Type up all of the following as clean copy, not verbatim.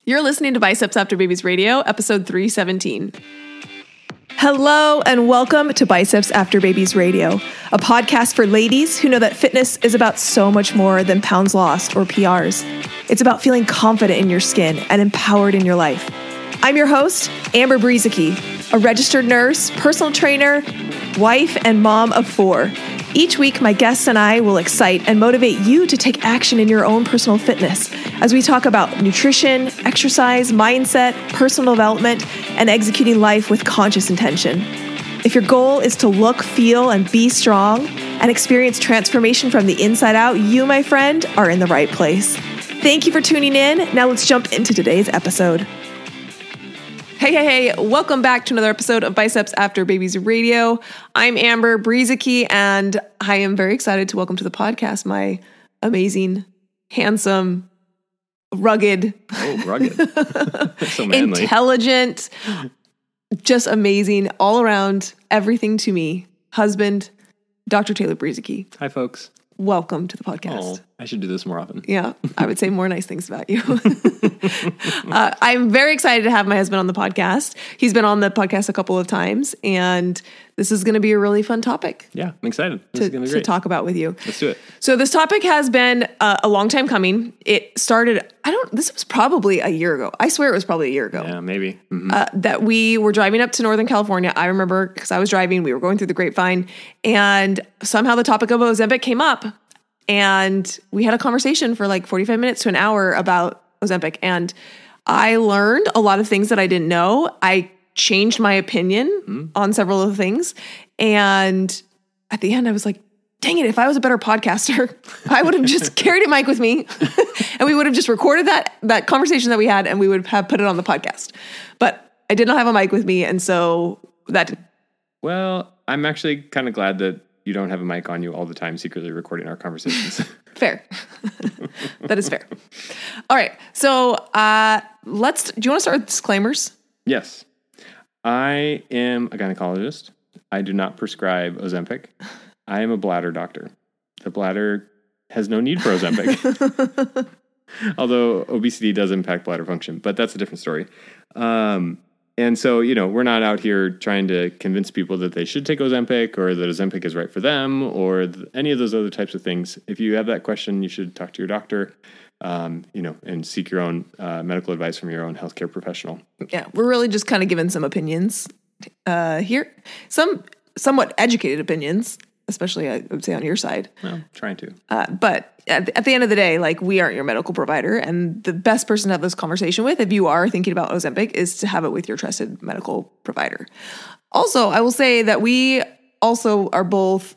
You're listening to Biceps After Babies Radio, episode 317. Hello and welcome to Biceps After Babies Radio, a podcast for ladies who know that fitness is about so much more than pounds lost or PRs. It's about feeling confident in your skin and empowered in your life. I'm your host, Amber Brzezinski, a registered nurse, personal trainer, wife, and mom of 4. Each week, my guests and I will excite and motivate you to take action in your own personal fitness as we talk about nutrition, exercise, mindset, personal development, and executing life with conscious intention. If your goal is to look, feel, and be strong and experience transformation from the inside out, you, my friend, are in the right place. Thank you for tuning in. Now let's jump into today's episode. Hey, welcome back to another episode of Biceps After Babies Radio. I'm Amber Brzezinski, and I am very excited to welcome to the podcast my amazing, handsome, rugged, so manly, intelligent, just amazing, all around, everything to me, husband, Dr. Taylor Brzezinski. Hi, folks. Welcome to the podcast. Oh, I should do this more often. Yeah, I would say more nice things about you. I'm very excited to have my husband on the podcast. He's been on the podcast a couple of times, and this is going to be a really fun topic. Yeah, I'm excited. This is going to be great. To talk about with you. Let's do it. So this topic has been a long time coming. It started, this was probably a year ago. I swear it was probably a year ago. Yeah, maybe. That we were driving up to Northern California. I remember because I was driving, we were going through the Grapevine, and somehow the topic of Ozempic came up. And we had a conversation for like 45 minutes to an hour about Ozempic. And I learned a lot of things that I didn't know. I changed my opinion on several of the things. And at the end, I was like, dang it, if I was a better podcaster, I would have just carried a mic with me and we would have just recorded that conversation that we had and we would have put it on the podcast. But I did not have a mic with me. And so that... Well, I'm actually kind of glad that you don't have a mic on you all the time, secretly recording our conversations. Fair. That is fair. All right. So do you want to start with disclaimers? Yes. I am a gynecologist. I do not prescribe Ozempic. I am a bladder doctor. The bladder has no need for Ozempic. Although obesity does impact bladder function, but that's a different story. And so, we're not out here trying to convince people that they should take Ozempic or that Ozempic is right for them or any of those other types of things. If you have that question, you should talk to your doctor, and seek your own medical advice from your own healthcare professional. Yeah, we're really just kind of giving some opinions here. Some somewhat educated opinions, especially I would say on your side. Well, trying to. But at the end of the day, like, we aren't your medical provider, and the best person to have this conversation with, if you are thinking about Ozempic, is to have it with your trusted medical provider. Also, I will say that we also are both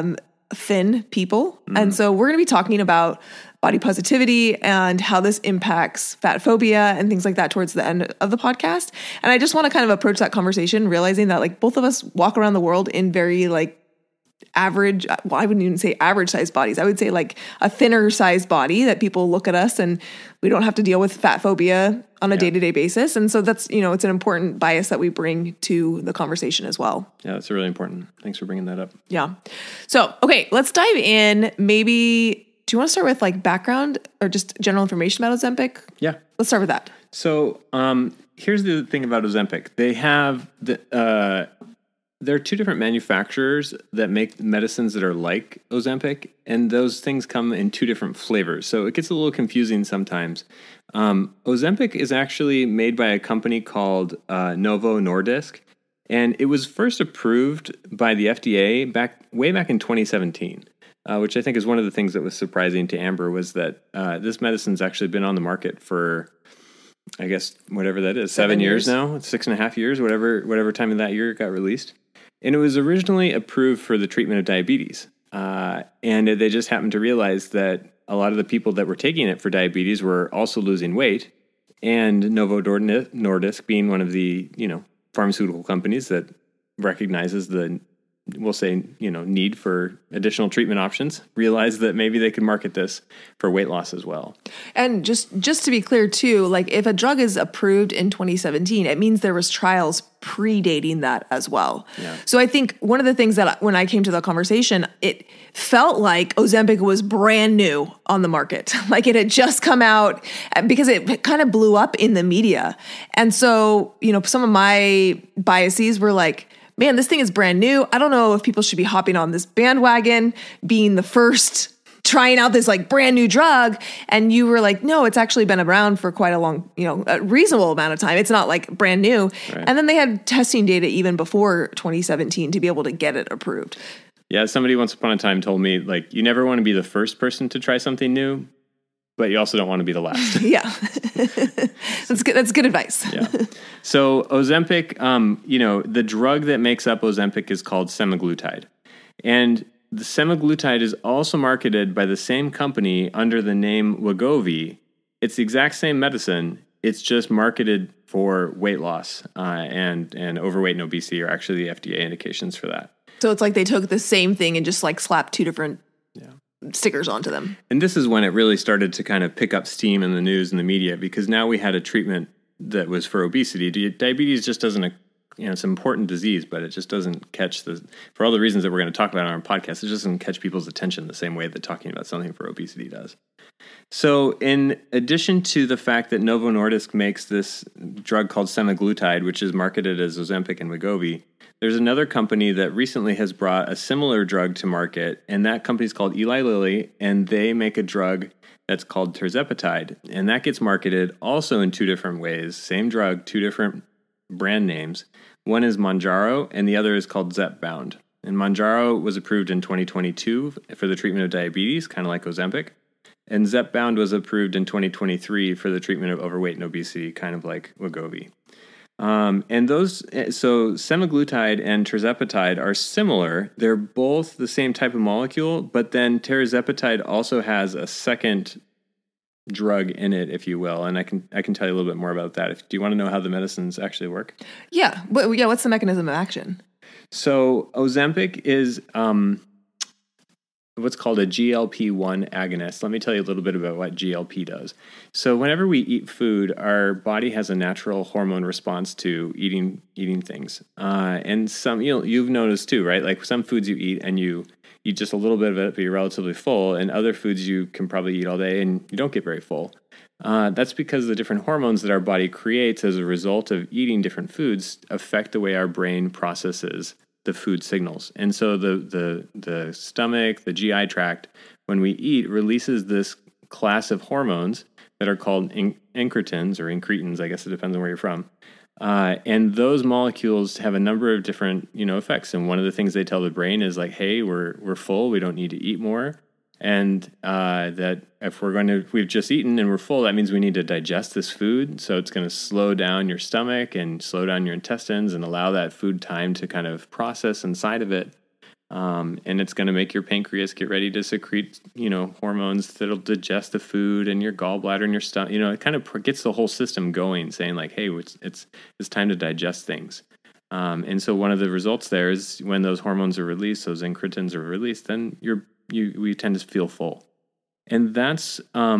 thin people, and so we're going to be talking about body positivity and how this impacts fat phobia and things like that towards the end of the podcast. And I just want to kind of approach that conversation realizing that, like, both of us walk around the world in very, like, average, well, I wouldn't even say average sized bodies. I would say like a thinner sized body that people look at us and we don't have to deal with fat phobia on a day-to-day basis. And so that's, it's an important bias that we bring to the conversation as well. Yeah, that's really important. Thanks for bringing that up. Yeah. So, okay, let's dive in. Maybe, do you want to start with like background or just general information about Ozempic? Yeah. Let's start with that. So, here's the thing about Ozempic. They have there are 2 different manufacturers that make medicines that are like Ozempic, and those things come in 2 different flavors. So it gets a little confusing sometimes. Ozempic is actually made by a company called Novo Nordisk, and it was first approved by the FDA way back in 2017, which I think is one of the things that was surprising to Amber, was that this medicine's actually been on the market for, I guess, whatever that is, 7 years now, 6.5 years, whatever time of that year it got released. And it was originally approved for the treatment of diabetes. And they just happened to realize that a lot of the people that were taking it for diabetes were also losing weight. And Novo Nordisk, being one of the, pharmaceutical companies that recognizes the we'll say, need for additional treatment options, realized that maybe they could market this for weight loss as well. And just to be clear too, like if a drug is approved in 2017, it means there was trials predating that as well. Yeah. So I think one of the things that when I came to the conversation, it felt like Ozempic was brand new on the market. Like it had just come out because it kind of blew up in the media. And so, some of my biases were like, man, this thing is brand new. I don't know if people should be hopping on this bandwagon, being the first trying out this like brand new drug. And you were like, no, it's actually been around for quite a long, a reasonable amount of time. It's not like brand new. Right. And then they had testing data even before 2017 to be able to get it approved. Yeah. Somebody once upon a time told me, like, you never want to be the first person to try something new, but you also don't want to be the last. Yeah. That's good. That's good advice. Yeah. So Ozempic, the drug that makes up Ozempic is called semaglutide. And the semaglutide is also marketed by the same company under the name Wegovy. It's the exact same medicine. It's just marketed for weight loss, and overweight and obesity are actually the FDA indications for that. So it's like they took the same thing and just like slapped two different stickers onto them. And this is when it really started to kind of pick up steam in the news and the media, because now we had a treatment that was for obesity. Diabetes just doesn't, it's an important disease, but it just doesn't catch for all the reasons that we're going to talk about on our podcast, it just doesn't catch people's attention the same way that talking about something for obesity does. So in addition to the fact that Novo Nordisk makes this drug called semaglutide, which is marketed as Ozempic and Wegovy, there's another company that recently has brought a similar drug to market, and that company is called Eli Lilly, and they make a drug that's called tirzepatide, and that gets marketed also in two different ways. Same drug, two different brand names. One is Mounjaro, and the other is called Zepbound. And Mounjaro was approved in 2022 for the treatment of diabetes, kind of like Ozempic. And Zepbound was approved in 2023 for the treatment of overweight and obesity, kind of like Wegovy. So semaglutide and tirzepatide are similar. They're both the same type of molecule, but then tirzepatide also has a second drug in it, if you will. And I can tell you a little bit more about that. Do you want to know how the medicines actually work? Yeah. What's the mechanism of action? So Ozempic is what's called a GLP-1 agonist. Let me tell you a little bit about what GLP does. So whenever we eat food, our body has a natural hormone response to eating things. And some, you've noticed too, right? Like some foods you eat and you eat just a little bit of it, but you're relatively full. And other foods you can probably eat all day and you don't get very full. That's because the different hormones that our body creates as a result of eating different foods affect the way our brain processes the food signals. And so the stomach, the GI tract, when we eat, releases this class of hormones that are called incretins or incretins, I guess it depends on where you're from. And those molecules have a number of different, effects. And one of the things they tell the brain is like, hey, we're full, we don't need to eat more. And that if we've just eaten and we're full, that means we need to digest this food. So it's going to slow down your stomach and slow down your intestines and allow that food time to kind of process inside of it. And it's going to make your pancreas get ready to secrete, hormones that'll digest the food, and your gallbladder and your stomach. It kind of gets the whole system going, saying like, hey, it's time to digest things. And so one of the results there is when those hormones are released, those incretins are released, then we tend to feel full. And that's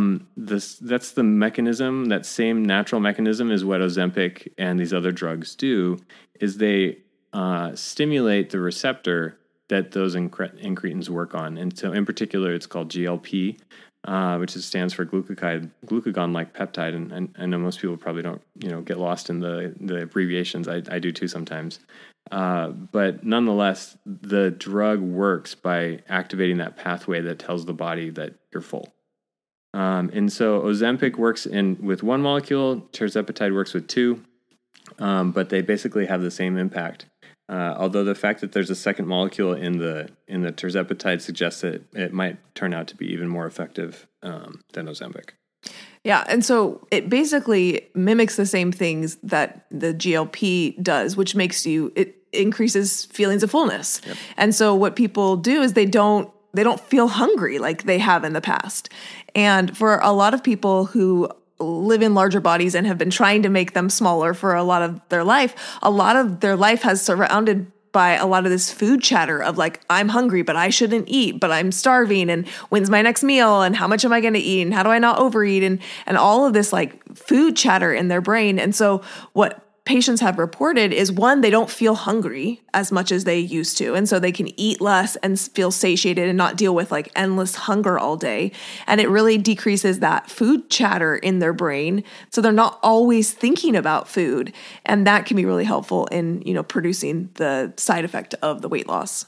the mechanism. That same natural mechanism is what Ozempic and these other drugs do, is they stimulate the receptor that those incretins work on. And so in particular, it's called GLP, which stands for glucagon-like peptide. And I know most people probably don't, get lost in the abbreviations. I do too sometimes. But nonetheless, the drug works by activating that pathway that tells the body that you're full. And so Ozempic works with one molecule, tirzepatide works with two, but they basically have the same impact. Although the fact that there's a second molecule in the tirzepatide suggests that it might turn out to be even more effective than Ozempic. Yeah, and so it basically mimics the same things that the GLP does, which it increases feelings of fullness. Yep. And so what people do is they don't feel hungry like they have in the past. And for a lot of people who live in larger bodies and have been trying to make them smaller for a lot of their life has surrounded by a lot of this food chatter of like, I'm hungry, but I shouldn't eat, but I'm starving. And when's my next meal? And how much am I going to eat? And how do I not overeat? And all of this like food chatter in their brain. And so what patients have reported is, one, they don't feel hungry as much as they used to. And so they can eat less and feel satiated and not deal with like endless hunger all day. And it really decreases that food chatter in their brain. So they're not always thinking about food. And that can be really helpful in, producing the side effect of the weight loss.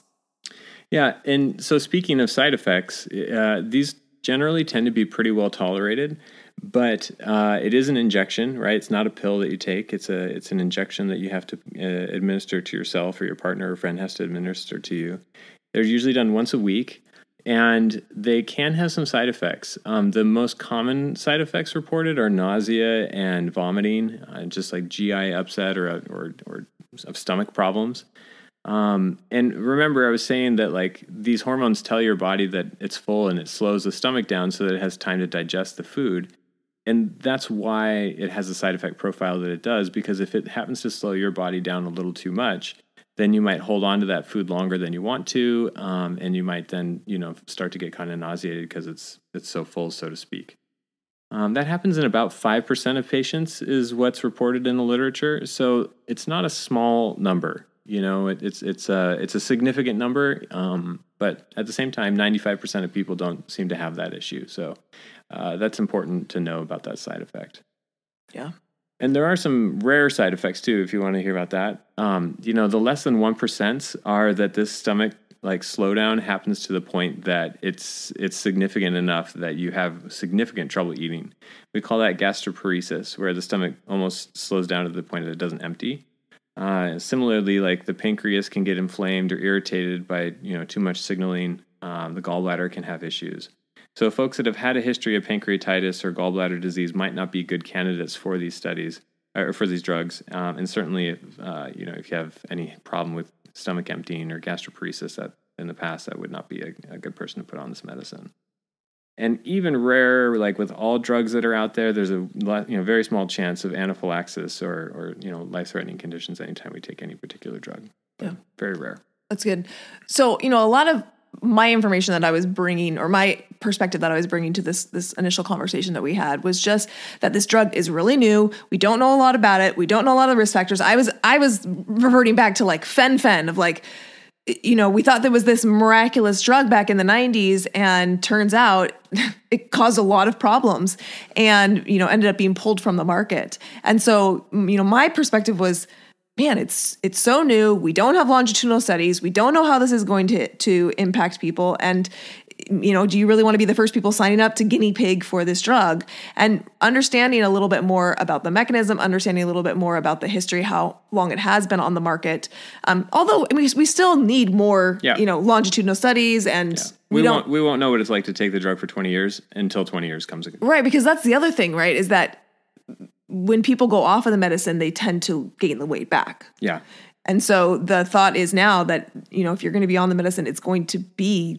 Yeah. And so speaking of side effects, these generally tend to be pretty well tolerated. But it is an injection, right? It's not a pill that you take. It's an injection that you have to administer to yourself, or your partner or friend has to administer to you. They're usually done once a week, and they can have some side effects. The most common side effects reported are nausea and vomiting, just like GI upset or stomach problems. And remember, I was saying that like these hormones tell your body that it's full, and it slows the stomach down so that it has time to digest the food. And that's why it has the side effect profile that it does, because if it happens to slow your body down a little too much, then you might hold on to that food longer than you want to, and you might then, start to get kind of nauseated because it's so full, so to speak. That happens in about 5% of patients is what's reported in the literature. So it's not a small number. It's a significant number, but at the same time, 95% of people don't seem to have that issue. So that's important to know about that side effect. Yeah. And there are some rare side effects too, if you want to hear about that. The less than 1% are that this stomach like slowdown happens to the point that it's significant enough that you have significant trouble eating. We call that gastroparesis, where the stomach almost slows down to the point that it doesn't empty. Similarly, like the pancreas can get inflamed or irritated by too much signaling. The gallbladder can have issues. So folks that have had a history of pancreatitis or gallbladder disease might not be good candidates for these studies or for these drugs. And certainly, if you have any problem with stomach emptying or gastroparesis that in the past, that would not be a good person to put on this medicine. And even rare, like with all drugs that are out there, there's a very small chance of anaphylaxis or life-threatening conditions anytime we take any particular drug. But very rare. That's good. So, a lot of my information that I was bringing, or my perspective that I was bringing to this initial conversation that we had, was just that this drug is really new. We don't know a lot about it. We don't know a lot of the risk factors. I was reverting back to like fen of like, we thought there was this miraculous drug back in the 90s, and turns out it caused a lot of problems and, ended up being pulled from the market. And so, my perspective was, man, it's so new. We don't have longitudinal studies. We don't know how this is going to impact people. And, do you really want to be the first people signing up to guinea pig for this drug? And understanding a little bit more about the mechanism, understanding a little bit more about the history, how long it has been on the market. Although we still need more, longitudinal studies, and we won't know what it's like to take the drug for 20 years until 20 years comes again. Right. Because that's the other thing, right? Is that when people go off of the medicine, they tend to gain the weight back. Yeah. And so the thought is now that, if you're going to be on the medicine, it's going to be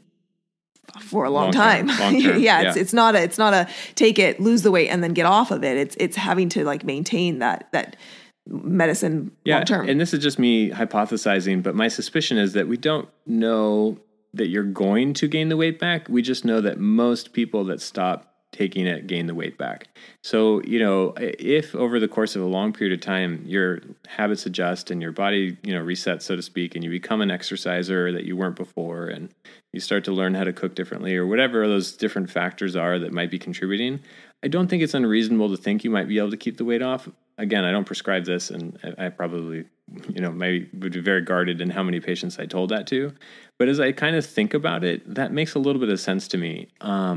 for a long time. Long term. It's not a take it, lose the weight, and then get off of it. It's having to like maintain that medicine long term. And this is just me hypothesizing, but my suspicion is that we don't know that you're going to gain the weight back. We just know that most people that stop taking it gain the weight back. So, if over the course of a long period of time, your habits adjust and your body, resets, so to speak, and you become an exerciser that you weren't before, and you start to learn how to cook differently, or whatever those different factors are that might be contributing, I don't think it's unreasonable to think you might be able to keep the weight off. Again, I don't prescribe this, and I probably, maybe would be very guarded in how many patients I told that to. But as I kind of think about it, that makes a little bit of sense to me.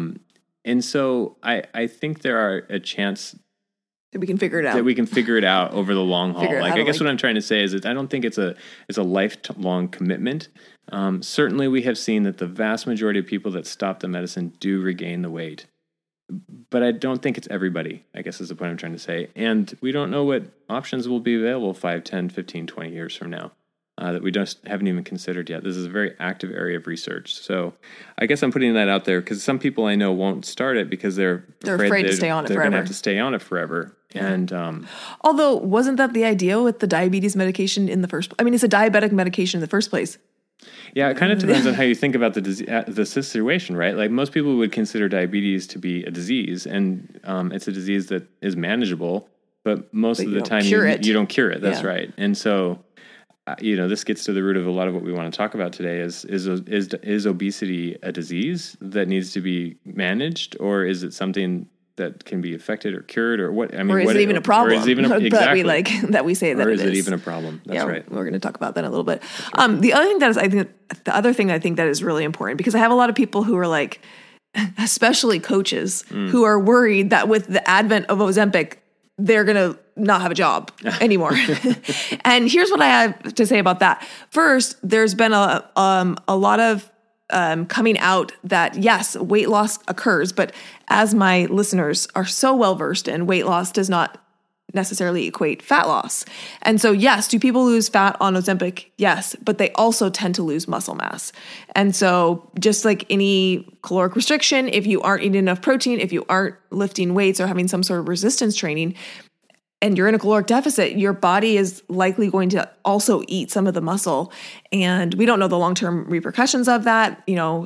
And so I think there are a chance that we can figure it out. That we can figure it out over the long haul. I guess what I'm trying to say is that I don't think it's a lifelong commitment. Certainly we have seen that the vast majority of people that stop the medicine do regain the weight. But I don't think it's everybody, I guess is the point I'm trying to say. And we don't know what options will be available 5, 10, 15, 20 years from now. That we haven't even considered yet. This is a very active area of research. So I guess I'm putting that out there because some people I know won't start it because they're afraid to stay on it forever. They're going to have to stay on it forever. And although wasn't that the idea with the diabetes medication in the first? I mean, it's a diabetic medication in the first place. Yeah, it kind of depends on how you think about the situation, right? Like most people would consider diabetes to be a disease, and it's a disease that is manageable, but most of the time you don't cure it. That's right. And so, this gets to the root of a lot of what we want to talk about today is obesity a disease that needs to be managed, or is it something that can be affected or cured, or what? I mean, or is it even a problem? Or is it even exactly. that we say that or is it even a problem? That's right. We're going to talk about that in a little bit. The other thing I think that is really important, because I have a lot of people who are like, especially coaches, who are worried that with the advent of Ozempic, they're going to not have a job anymore. And here's what I have to say about that. First, there's been a lot of coming out that yes, weight loss occurs, but as my listeners are so well versed in, weight loss does not necessarily equate fat loss. And so yes, do people lose fat on Ozempic? Yes, but they also tend to lose muscle mass. And so just like any caloric restriction, if you aren't eating enough protein, if you aren't lifting weights or having some sort of resistance training, and you're in a caloric deficit, your body is likely going to also eat some of the muscle. And we don't know the long-term repercussions of that.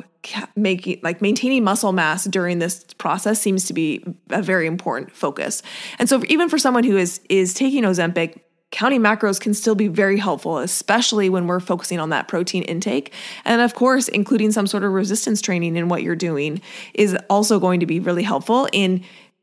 Maintaining muscle mass during this process seems to be a very important focus. And so even for someone who is taking Ozempic, counting macros can still be very helpful, especially when we're focusing on that protein intake. And of course, including some sort of resistance training in what you're doing is also going to be really helpful in,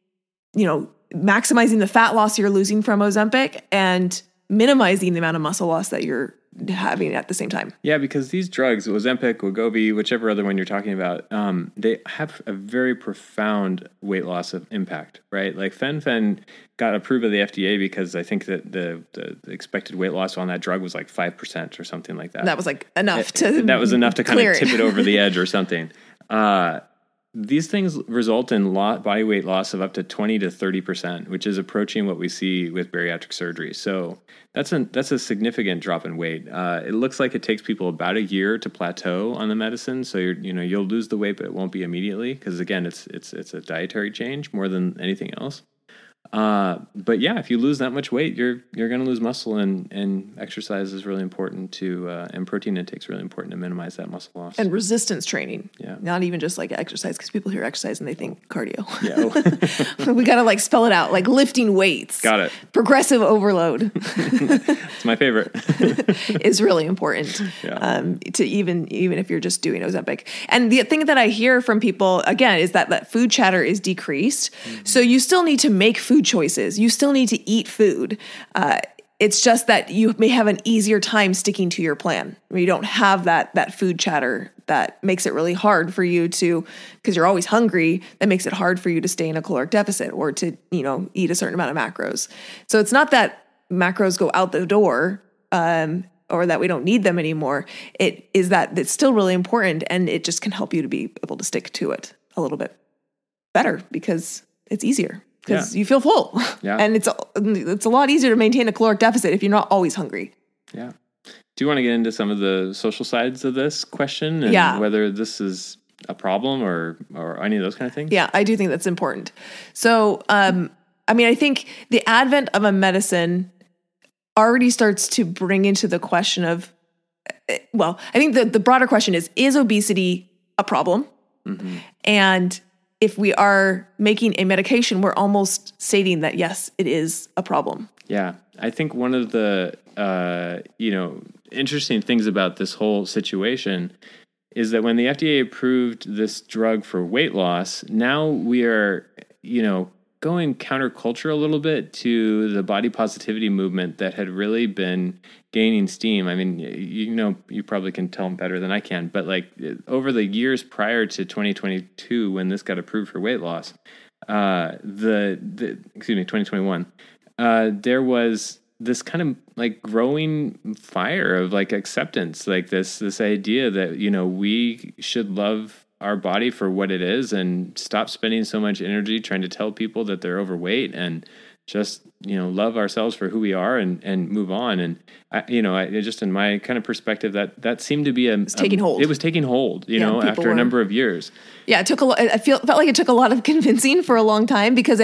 maximizing the fat loss you're losing from Ozempic and minimizing the amount of muscle loss that you're having at the same time. Yeah, because these drugs, Ozempic, Wegovy, whichever other one you're talking about, they have a very profound weight loss of impact, right? Like Fen-Phen got approved by the FDA because I think that the expected weight loss on that drug was like 5% or something like that. That was like enough to kind of tip it over the edge or something. These things result in body weight loss of up to 20 to 30%, which is approaching what we see with bariatric surgery. So that's a significant drop in weight. It looks like it takes people about a year to plateau on the medicine. So you'll lose the weight, but it won't be immediately because again, it's a dietary change more than anything else. But yeah, if you lose that much weight, you're going to lose muscle, and exercise is really important and protein intake is really important to minimize that muscle loss. And resistance training. Yeah. Not even just like exercise, because people hear exercise and they think cardio. Yeah. We got to like spell it out, like lifting weights. Got it. Progressive overload. It's my favorite. Is really important. Yeah. To even if you're just doing Ozempic. And the thing that I hear from people again is that food chatter is decreased. Mm-hmm. So you still need to make food choices. You still need to eat food. It's just that you may have an easier time sticking to your plan. You don't have that food chatter that makes it really hard for you to, because you're always hungry, that makes it hard for you to stay in a caloric deficit or to, eat a certain amount of macros. So it's not that macros go out the door, or that we don't need them anymore. It is that it's still really important, and it just can help you to be able to stick to it a little bit better because it's easier. Because you feel full. Yeah. And it's a lot easier to maintain a caloric deficit if you're not always hungry. Yeah. Do you want to get into some of the social sides of this question and whether this is a problem or any of those kind of things? Yeah, I do think that's important. So, I think the advent of a medicine already starts to bring into the question of, I think the broader question is obesity a problem? Mm-hmm. And if we are making a medication, we're almost stating that, yes, it is a problem. Yeah. I think one of the, interesting things about this whole situation is that when the FDA approved this drug for weight loss, now we are, going counterculture a little bit to the body positivity movement that had really been gaining steam. I mean, you probably can tell better than I can, but like over the years prior to 2022, when this got approved for weight loss, 2021, there was this kind of like growing fire of like acceptance, like this idea that, we should love our body for what it is and stop spending so much energy trying to tell people that they're overweight and just love ourselves for who we are and move on. And I just in my kind of perspective, that seemed to be taking hold. It was taking hold, after a number of years. Yeah, it took felt like it took a lot of convincing for a long time because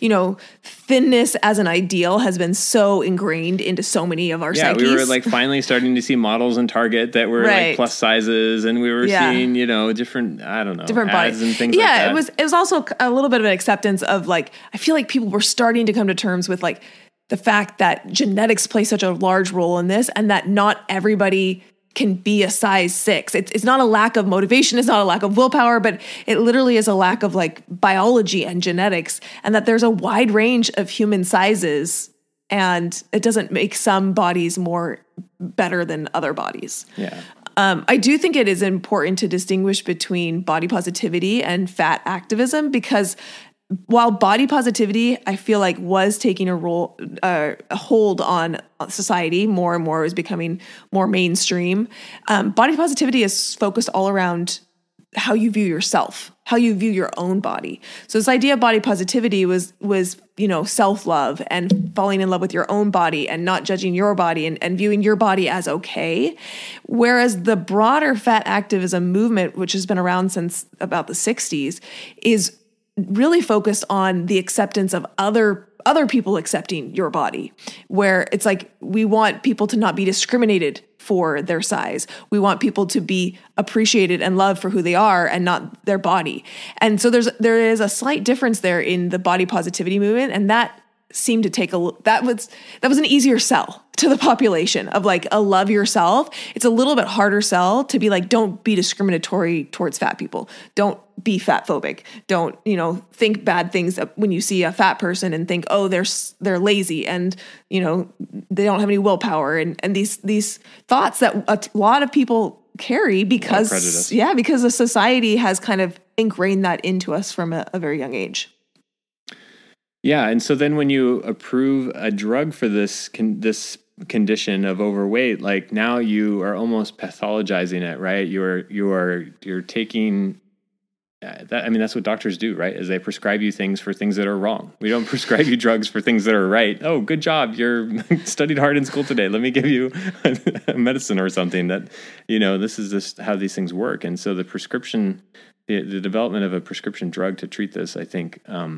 thinness as an ideal has been so ingrained into so many of our psyches. We were like finally starting to see models in Target that were like plus sizes, and we were seeing, different different ads bodies and things like that. It was also a little bit of an acceptance of like, I feel like people were starting to come to terms with like the fact that genetics play such a large role in this, and that not everybody can be a size 6. It's not a lack of motivation. It's not a lack of willpower, but it literally is a lack of like biology and genetics, and that there's a wide range of human sizes, and it doesn't make some bodies better than other bodies. Yeah. I do think it is important to distinguish between body positivity and fat activism, because while body positivity, I feel like was taking a hold on society more and more, was becoming more mainstream. Body positivity is focused all around how you view yourself, how you view your own body. So this idea of body positivity was self-love and falling in love with your own body and not judging your body and viewing your body as okay. Whereas the broader fat activism movement, which has been around since about the 60s, is really focused on the acceptance of other people accepting your body, where it's like we want people to not be discriminated for their size. We want people to be appreciated and loved for who they are and not their body. And so there is a slight difference there in the body positivity movement, and that seemed to take that was an easier sell to the population of like a love yourself. It's a little bit harder sell to be like, don't be discriminatory towards fat people. Don't be fat phobic. Don't, think bad things when you see a fat person and think, oh, they're lazy and, they don't have any willpower and these thoughts that a lot of people carry because the society has kind of ingrained that into us from a very young age. Yeah, and so then when you approve a drug for this condition of overweight, like now you are almost pathologizing it, right? You're taking that. I mean, that's what doctors do, right? Is they prescribe you things for things that are wrong. We don't prescribe you drugs for things that are right. Oh, good job! You're studied hard in school today. Let me give you a medicine or something that, this is just how these things work. And so the prescription, the development of a prescription drug to treat this, I think.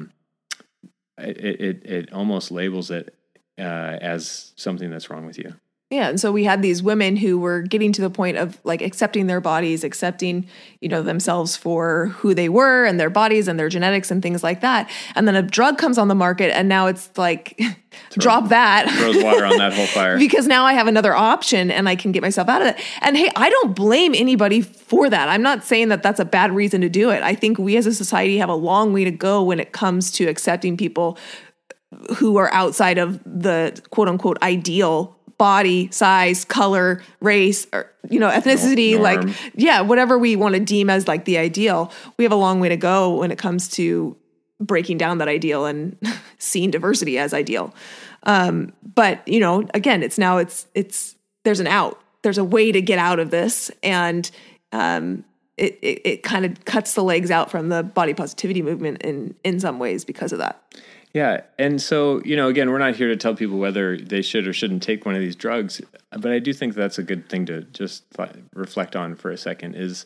It almost labels it as something that's wrong with you. Yeah, and so we had these women who were getting to the point of like accepting their bodies, accepting, themselves for who they were and their bodies and their genetics and things like that. And then a drug comes on the market and now it's like, drop that. Throws water on that whole fire. Because now I have another option and I can get myself out of it. And hey, I don't blame anybody for that. I'm not saying that that's a bad reason to do it. I think we as a society have a long way to go when it comes to accepting people who are outside of the quote unquote ideal body, size, color, race, or, ethnicity, norm. Whatever we want to deem as like the ideal. We have a long way to go when it comes to breaking down that ideal and seeing diversity as ideal. But, again, it's there's an out, there's a way to get out of this. And, it kind of cuts the legs out from the body positivity movement in some ways because of that. Yeah. And so, again, we're not here to tell people whether they should or shouldn't take one of these drugs, but I do think that's a good thing to just reflect on for a second is,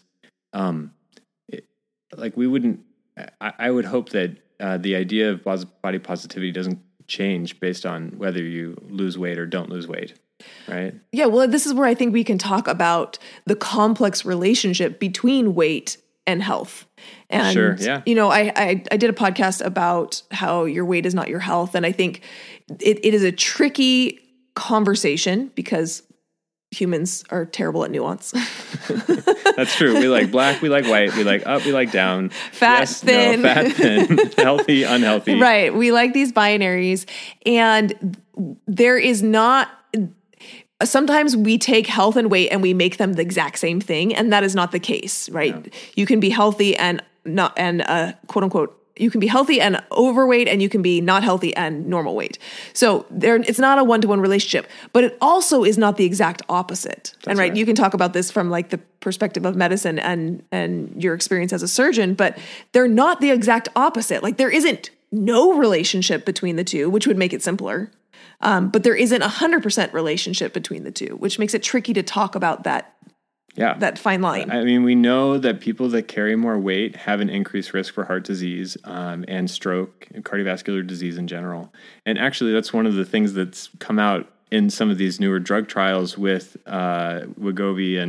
I would hope that the idea of body positivity doesn't change based on whether you lose weight or don't lose weight. Right. Yeah. Well, this is where I think we can talk about the complex relationship between weight and health. And, sure, yeah. I did a podcast about how your weight is not your health. And I think it is a tricky conversation because humans are terrible at nuance. That's true. We like black, we like white, we like up, we like down. Fat, thin. No, fat, thin, healthy, unhealthy. Right. We like these binaries. And there is not... Sometimes we take health and weight and we make them the exact same thing, and that is not the case, right? Yeah. You can be healthy and quote unquote, you can be healthy and overweight, and you can be not healthy and normal weight. So it's not a one-to-one relationship, but it also is not the exact opposite. That's and right, you can talk about this from like the perspective of medicine and your experience as a surgeon, but they're not the exact opposite. Like there isn't no relationship between the two, which would make it simpler. But there isn't 100% relationship between the two, which makes it tricky to talk about that fine line. I mean, we know that people that carry more weight have an increased risk for heart disease and stroke and cardiovascular disease in general. And actually, that's one of the things that's come out in some of these newer drug trials with Wegovy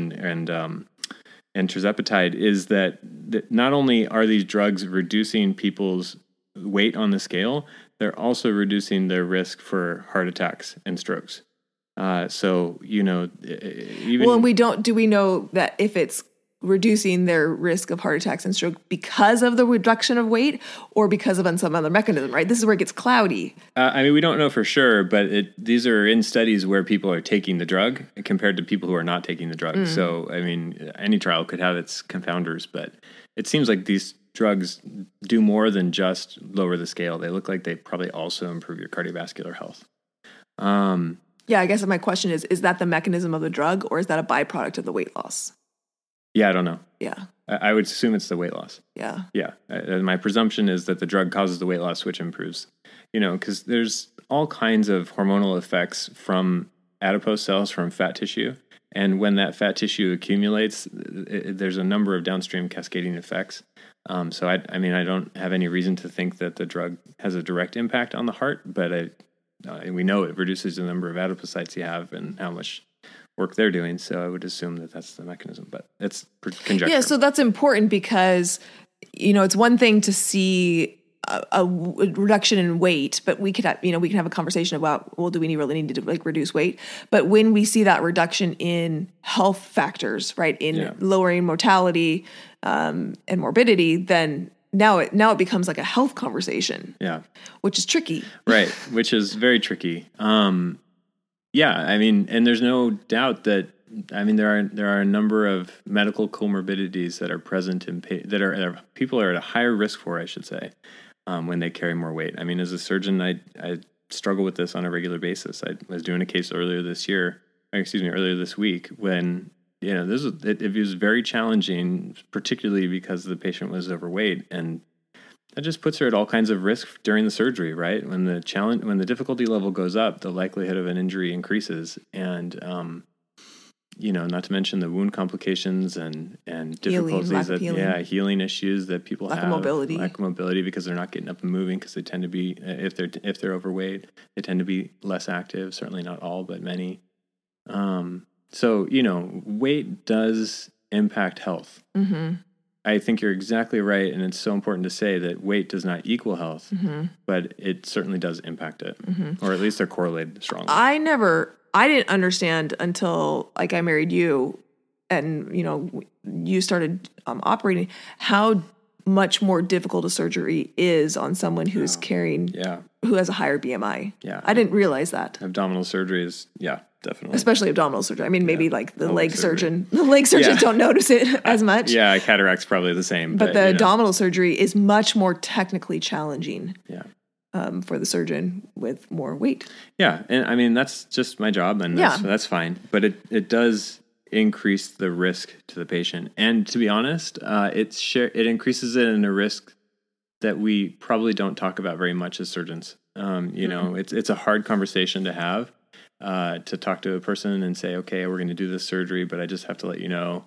and tirzepatide is that not only are these drugs reducing people's weight on the scale, they're also reducing their risk for heart attacks and strokes. So, do we know that if it's reducing their risk of heart attacks and stroke because of the reduction of weight or because of some other mechanism, right? This is where it gets cloudy. We don't know for sure, but these are in studies where people are taking the drug compared to people who are not taking the drug. So, any trial could have its confounders, but it seems like these drugs do more than just lower the scale. They look like they probably also improve your cardiovascular health. Yeah, I guess my question is that the mechanism of the drug or is that a byproduct of the weight loss? Yeah, I don't know. Yeah. I would assume it's the weight loss. Yeah. Yeah. My presumption is that the drug causes the weight loss, which improves, because there's all kinds of hormonal effects from adipose cells, from fat tissue. And when that fat tissue accumulates, there's a number of downstream cascading effects. So I don't have any reason to think that the drug has a direct impact on the heart, but we know it reduces the number of adipocytes you have and how much work they're doing. So I would assume that that's the mechanism, but it's conjecture. Yeah, so that's important because, it's one thing to see a reduction in weight, but we could have a conversation about, well, do we really need to reduce weight? But when we see that reduction in health factors, right, in lowering mortality and morbidity, then now it becomes like a health conversation. Yeah. Which is tricky. Right. Which is very tricky. And there's no doubt that, there are a number of medical comorbidities that are present that people are at a higher risk for, I should say, when they carry more weight. As a surgeon, I struggle with this on a regular basis. I was doing a case earlier this week when, it was very challenging, particularly because the patient was overweight, and that just puts her at all kinds of risk during the surgery, right? When the difficulty level goes up, the likelihood of an injury increases, and not to mention the wound complications and difficulties healing issues that people have, lack of mobility because they're not getting up and moving because they tend to be if they're overweight, they tend to be less active. Certainly not all, but many. So, weight does impact health. Mm-hmm. I think you're exactly right. And it's so important to say that weight does not equal health, but it certainly does impact it, or at least they're correlated strongly. I didn't understand until I married you and, you started operating how much more difficult a surgery is on someone who's who has a higher BMI. Yeah. I didn't realize that. Abdominal surgery is, definitely. Especially abdominal surgery. Maybe the leg surgeon. The leg surgeons don't notice it as much. Cataract's probably the same. But the abdominal surgery is much more technically challenging. Yeah. For the surgeon with more weight. Yeah. And that's just my job, and that's fine. But it does increase the risk to the patient. And to be honest, it increases it in a risk that we probably don't talk about very much as surgeons. It's a hard conversation to have, to talk to a person and say, okay, we're going to do this surgery, but I just have to let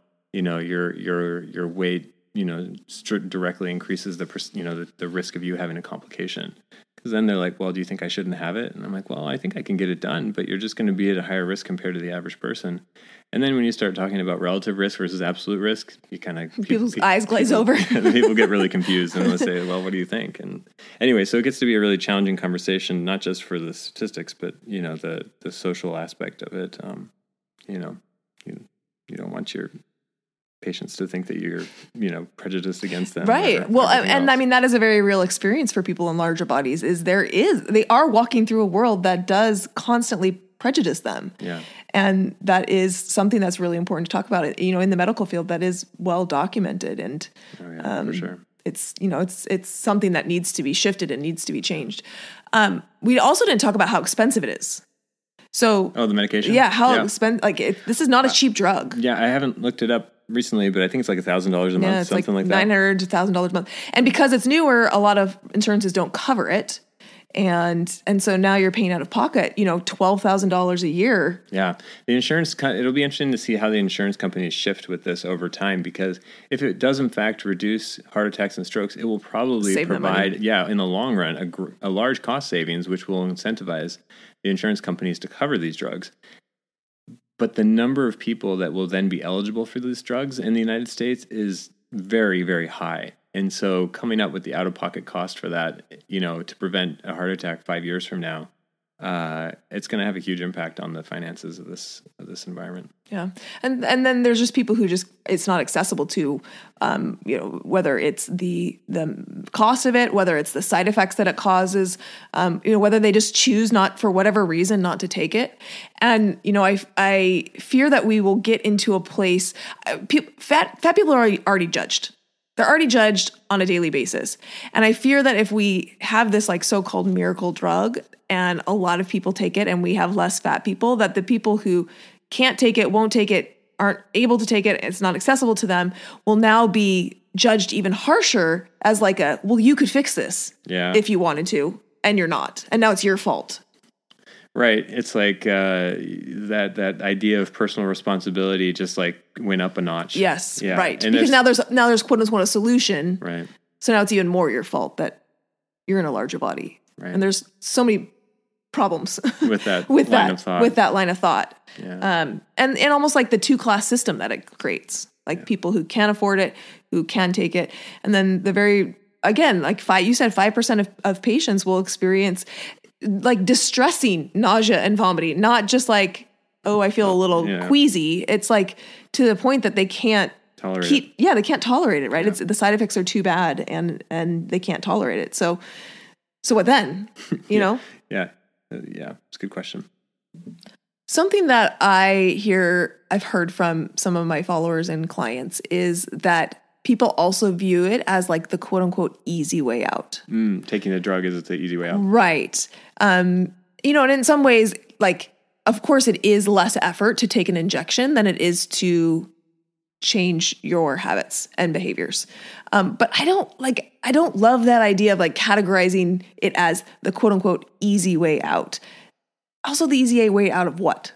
your weight, directly increases the risk of you having a complication. Because then they're like, well, do you think I shouldn't have it? And I'm like, well, I think I can get it done, but you're just going to be at a higher risk compared to the average person. And then when you start talking about relative risk versus absolute risk, you kind of... People's eyes glaze over. People get really confused and they'll say, well, what do you think? And anyway, so it gets to be a really challenging conversation, not just for the statistics, but, the social aspect of it. You don't want your patients to think that you're, prejudiced against them. Right. Well, and that is a very real experience for people in larger bodies they are walking through a world that does constantly prejudice them. Yeah. And that is something that's really important to talk about. In the medical field, that is well documented. And for sure. It's, it's something that needs to be shifted and needs to be changed. We also didn't talk about how expensive it is. So, the medication? Yeah. How expensive, this is not a cheap drug. Yeah. I haven't looked it up recently, but I think it's like $1,000 a month, Yeah, it's something like that. $900 to $1,000 a month. And because it's newer, a lot of insurances don't cover it. And so now you're paying out of pocket, $12,000 a year. Yeah. It'll be interesting to see how the insurance companies shift with this over time, because if it does in fact reduce heart attacks and strokes, it will probably Save them money. provide, in the long run, a large cost savings, which will incentivize the insurance companies to cover these drugs. But the number of people that will then be eligible for these drugs in the United States is very, very high. And so coming up with the out-of-pocket cost for that, to prevent a heart attack 5 years from now, it's going to have a huge impact on the finances of this environment. Yeah. And then there's just people who it's not accessible to, whether it's the cost of it, whether it's the side effects that it causes, whether they just choose not, for whatever reason, not to take it. And, I fear that we will get into a place, fat people are already judged. They're already judged on a daily basis. And I fear that if we have this so-called miracle drug and a lot of people take it and we have less fat people, that the people who can't take it, won't take it, aren't able to take it, it's not accessible to them, will now be judged even harsher as well, you could fix this if you wanted to, and you're not. And now it's your fault. Right. It's like that idea of personal responsibility just went up a notch. Yes. Yeah. Right. And because now there's quote unquote a solution. Right. So now it's even more your fault that you're in a larger body. Right. And there's so many problems with that line of thought. Yeah. And almost like the two-class system that it creates, people who can afford it, who can take it. And then you said 5% of patients will experience distressing nausea and vomiting, not just I feel a little queasy. It's to the point that they can't tolerate it. Yeah, they can't tolerate it, right? Yeah. The side effects are too bad and they can't tolerate it. So what then? You know? Yeah. It's a good question. Something that I've heard from some of my followers and clients is that people also view it as the quote unquote easy way out. Taking the drug is the easy way out. Right. And in some ways, of course it is less effort to take an injection than it is to change your habits and behaviors. But I don't love that idea of categorizing it as the quote unquote easy way out. Also the easy way out of what?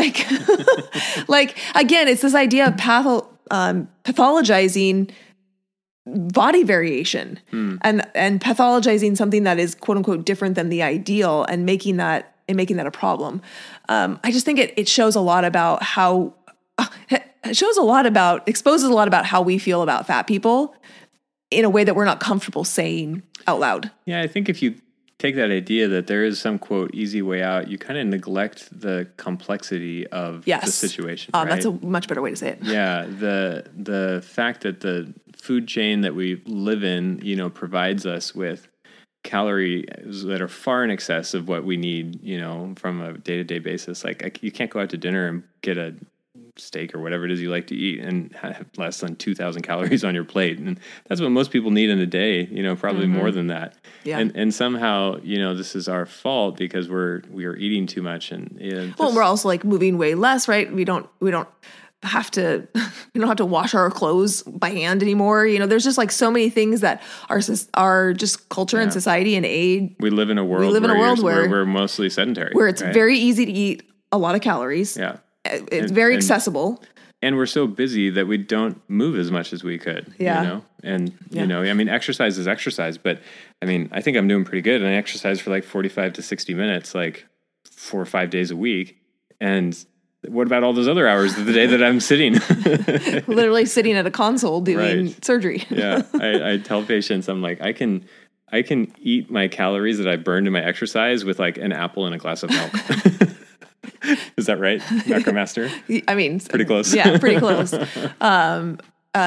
Again, it's this idea of pathologizing body variation and pathologizing something that is quote unquote different than the ideal and making that a problem. I just think it shows a lot about exposes a lot about how we feel about fat people in a way that we're not comfortable saying out loud. Yeah, I think if you take that idea that there is some quote easy way out, you kind of neglect the complexity of the situation. Right? That's a much better way to say it. Yeah, the fact that the food chain that we live in, provides us with calories that are far in excess of what we need, from a day-to-day basis. You can't go out to dinner and get a steak or whatever it is you like to eat and have less than 2,000 calories on your plate. And that's what most people need in a day, probably more than that. Yeah. And somehow, this is our fault because we are eating too much. And we're also moving way less, right? We don't have to wash our clothes by hand anymore. There's just so many things that are just culture and society and age. We live in a world where we're mostly sedentary, where it's very easy to eat a lot of calories. Yeah. It's very accessible. And we're so busy that we don't move as much as we could, And, exercise is exercise, but I think I'm doing pretty good. And I exercise for 45 to 60 minutes, 4 or 5 days a week. And what about all those other hours of the day that I'm sitting? Literally sitting at a console doing surgery. Yeah. I tell patients, I'm I can eat my calories that I burned in my exercise with an apple and a glass of milk. Is that right, Macromaster? Pretty close. Yeah, pretty close. Wasn't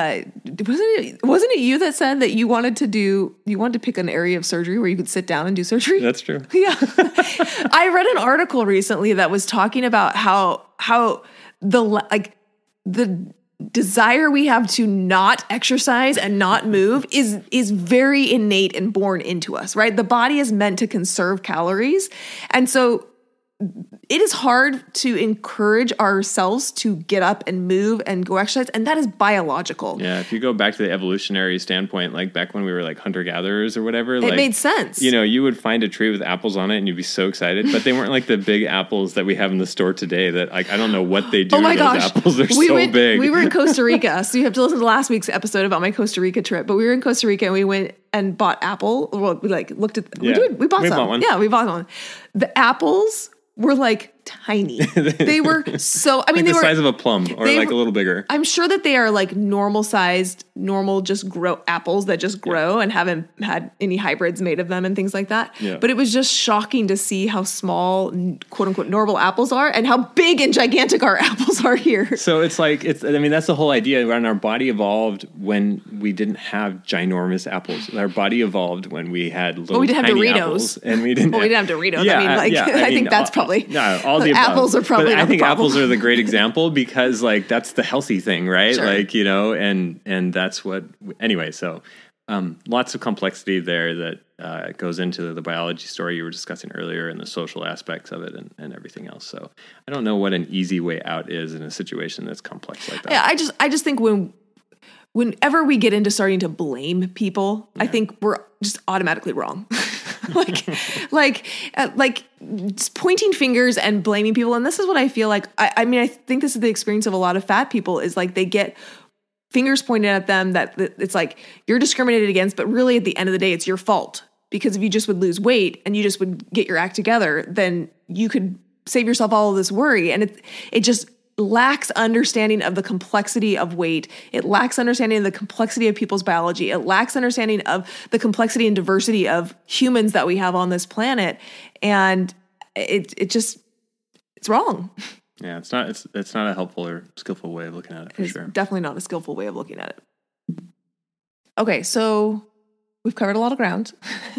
it you that said that you wanted to pick an area of surgery where you could sit down and do surgery? That's true. Yeah. I read an article recently that was talking about how the desire we have to not exercise and not move is very innate and born into us, right? The body is meant to conserve calories. And so it is hard to encourage ourselves to get up and move and go exercise. And that is biological. Yeah. If you go back to the evolutionary standpoint, like back when we were like hunter-gatherers or whatever, It made sense. You know, you would find a tree with apples on it and you'd be so excited, but they weren't like the big apples that we have in the store today that like, I don't know what they do Oh my to those gosh. apples. They're so big. We were in Costa Rica. So you have to listen to last week's episode about my Costa Rica trip, but we were in Costa Rica and we went and bought apple. Well, we like looked at, we bought some. one. Yeah, we bought one. The apples were like tiny. They were so, I mean, like they the were size of a plum or like a little bigger. I'm sure that they are like normal sized, just grow apples that just grow and haven't had any hybrids made of them and things like that. Yeah. But it was just shocking to see how small, quote unquote, normal apples are and how big and gigantic our apples are here. So it's like, I mean, that's the whole idea. When our body evolved when we didn't have ginormous apples. Our body evolved when we had little we didn't have tiny Doritos. apples. And we didn't, Well, we didn't have Doritos. I think that's probably, all the above. apples are probably but not I think the problem. apples are the great example because like that's the healthy thing, right? Sure. Like, you know, and that's what, anyway, so lots of complexity there that goes into the biology story you were discussing earlier and the social aspects of it and everything else. So I don't know what an easy way out is in a situation that's complex like that. Yeah, I just think whenever we get into starting to blame people, I think we're just automatically wrong. like just pointing fingers and blaming people. And this is what I feel like. I mean, I think this is the experience of a lot of fat people is like they get fingers pointed at them that it's like you're discriminated against, but really at the end of the day, it's your fault. Because if you just would lose weight and you just would get your act together, then you could save yourself all of this worry. And it just lacks understanding of the complexity of weight. It lacks understanding of the complexity of people's biology. It lacks understanding of the complexity and diversity of humans that we have on this planet. And it's wrong. Yeah, it's not a helpful or skillful way of looking at it for sure. Definitely not a skillful way of looking at it. Okay, so we've covered a lot of ground.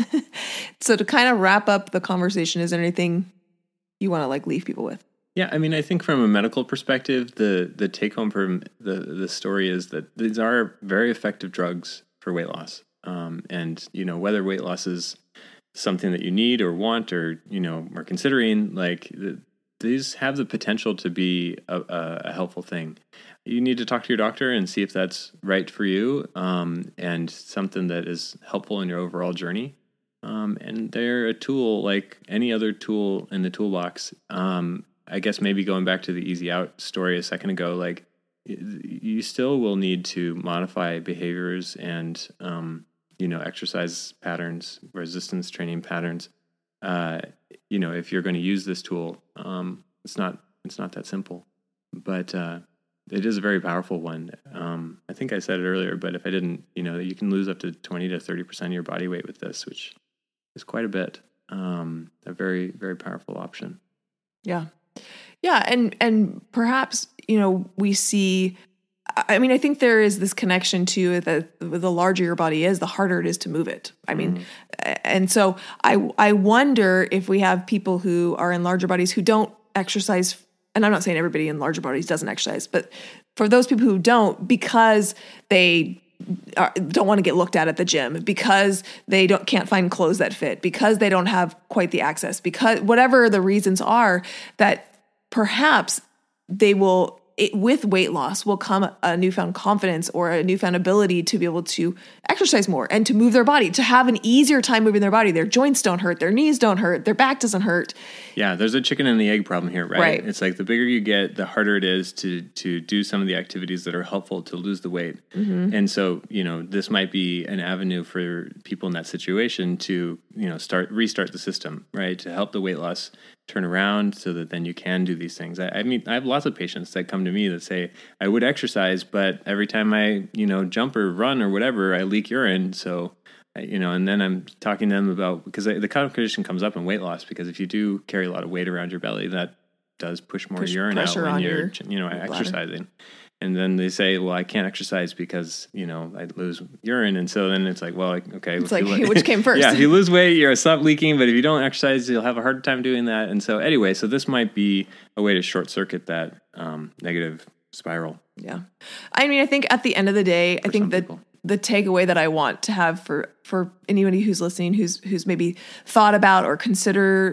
So to kind of wrap up the conversation, is there anything you want to like leave people with? Yeah, I mean, I think from a medical perspective, the take home from the story is that these are very effective drugs for weight loss. And, you know, whether weight loss is something that you need or want or, you know, are considering, like these have the potential to be a helpful thing. You need to talk to your doctor and see if that's right for you and something that is helpful in your overall journey. And they're a tool like any other tool in the toolbox. I guess maybe going back to the easy out story a second ago, like you still will need to modify behaviors and, you know, exercise patterns, resistance training patterns. You know, if you're going to use this tool, it's not that simple, but it is a very powerful one. I think I said it earlier, but if I didn't, you know, you can lose up to 20 to 30% of your body weight with this, which is quite a bit. A very, very powerful option. Yeah. Yeah. And perhaps, you know, we see, I mean, I think there is this connection to that the larger your body is, the harder it is to move it. I mean, and so I wonder if we have people who are in larger bodies who don't exercise, and I'm not saying everybody in larger bodies doesn't exercise, but for those people who don't, because they don't want to get looked at the gym, because they can't find clothes that fit, because they don't have quite the access, because whatever the reasons are, that perhaps they will, with weight loss will come a newfound confidence or a newfound ability to be able to exercise more and to move their body, to have an easier time moving their body. Their joints don't hurt, their knees don't hurt, their back doesn't hurt. Yeah, there's a chicken and the egg problem here, right? It's like the bigger you get, the harder it is to do some of the activities that are helpful to lose the weight. Mm-hmm. And so, you know, this might be an avenue for people in that situation to, you know, restart the system, right? To help the weight loss turn around so that then you can do these things. I mean, I have lots of patients that come to me that say, I would exercise, but every time I, you know, jump or run or whatever, I leak urine. So, you know, and then I'm talking to them about, because the condition comes up in weight loss, because if you do carry a lot of weight around your belly, that does push more urine out when you're, you know, exercising. And then they say, well, I can't exercise because, you know, I lose urine. And so then it's like, well, okay. It's like, which came first? Yeah, if you lose weight, you'll stop leaking. But if you don't exercise, you'll have a hard time doing that. And so anyway, so this might be a way to short circuit that negative spiral. Yeah. I mean, I think at the end of the day, I think that the takeaway that I want to have for anybody who's listening, who's maybe thought about or consider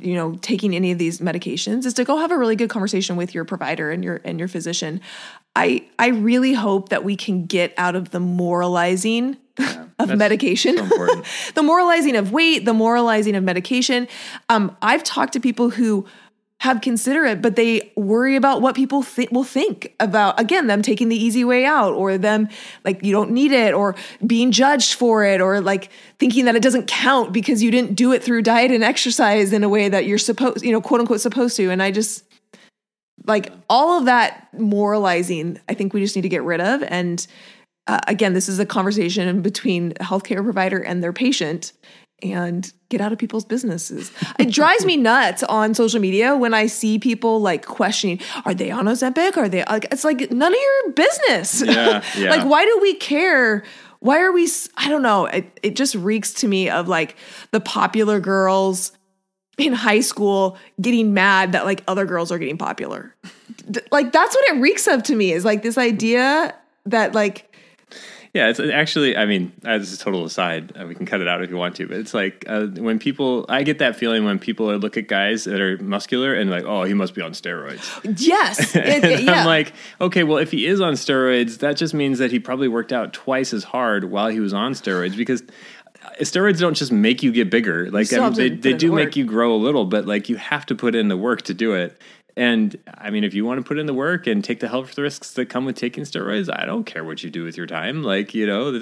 taking any of these medications is to go have a really good conversation with your provider and your physician. I really hope that we can get out of the moralizing of medication, so important. The moralizing of weight, the moralizing of medication. I've talked to people who have considered it, but they worry about what people will think about, again, them taking the easy way out, or them like, you don't need it, or being judged for it, or like thinking that it doesn't count because you didn't do it through diet and exercise in a way that you're supposed, quote unquote, supposed to. And I just like all of that moralizing, I think we just need to get rid of. And again, this is a conversation between a healthcare provider and their patient, and get out of people's businesses. It drives me nuts on social media when I see people like questioning, are they on Ozempic? Are they like, it's like none of your business. Yeah. Like, why do we care? Why are we, I don't know. It just reeks to me of like the popular girls in high school getting mad that like other girls are getting popular. Like, that's what it reeks of to me, is like this idea that like, yeah, it's actually, I mean, this is a total aside. We can cut it out if you want to, but it's like when people, I get that feeling when people look at guys that are muscular and like, oh, he must be on steroids. Yes. I'm like, okay, well, if he is on steroids, that just means that he probably worked out twice as hard while he was on steroids, because steroids don't just make you get bigger. Like, I mean, they do make you grow a little, but like you have to put in the work to do it. And I mean, if you want to put in the work and take the health risks that come with taking steroids, I don't care what you do with your time. Like,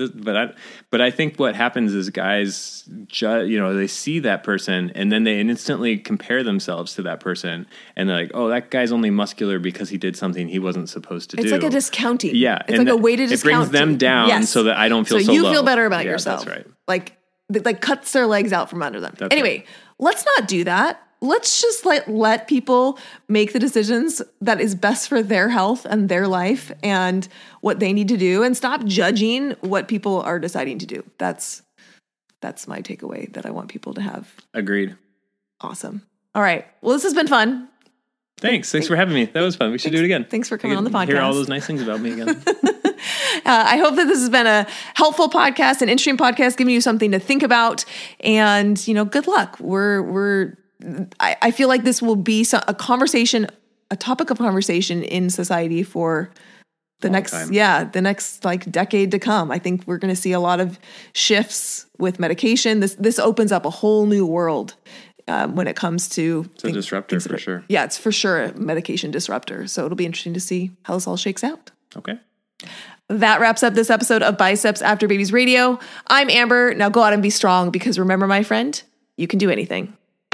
but I think what happens is guys, they see that person and then they instantly compare themselves to that person. And they're like, oh, that guy's only muscular because he did something he wasn't supposed to do. It's like a discounting. Yeah. It's like a way to discount. It brings them down so that I don't feel so you low. feel better about yourself. That's right. Like cuts their legs out from under them. That's anyway, right. Let's not do that. Let's just let people make the decisions that is best for their health and their life and what they need to do, and stop judging what people are deciding to do. That's my takeaway that I want people to have. Agreed. Awesome. All right. Well, this has been fun. Thanks for having me. That was fun. We should do it again. Thanks for coming on the podcast. Hear all those nice things about me again. I hope that this has been a helpful podcast, an interesting podcast, giving you something to think about. And, good luck. I feel like this will be a topic of conversation in society for the next like decade to come. I think we're going to see a lot of shifts with medication. This opens up a whole new world when it comes to... It's a disruptor for sure. Yeah, it's for sure a medication disruptor. So it'll be interesting to see how this all shakes out. Okay. That wraps up this episode of Biceps After Babies Radio. I'm Amber. Now go out and be strong, because remember, my friend, you can do anything.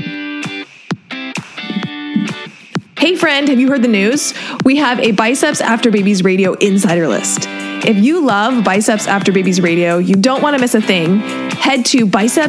Hey friend, have you heard the news? We have a Biceps After Babies Radio insider list. If you love Biceps After Babies Radio, you don't want to miss a thing, head to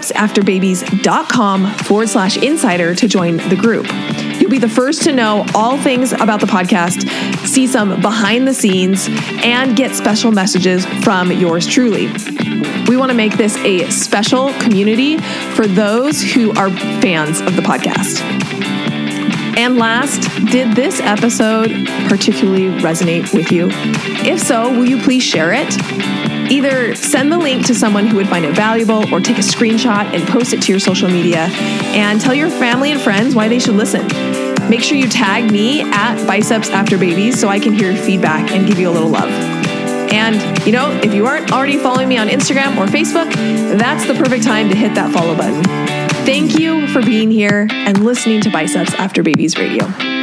bicepsafterbabies.com/insider to join the group. You'll be the first to know all things about the podcast, see some behind the scenes, and get special messages from yours truly. We want to make this a special community for those who are fans of the podcast. And last, did this episode particularly resonate with you? If so, will you please share it? Either send the link to someone who would find it valuable, or take a screenshot and post it to your social media and tell your family and friends why they should listen. Make sure you tag me at Biceps After Babies so I can hear your feedback and give you a little love. And, if you aren't already following me on Instagram or Facebook, that's the perfect time to hit that follow button. Thank you for being here and listening to Biceps After Babies Radio.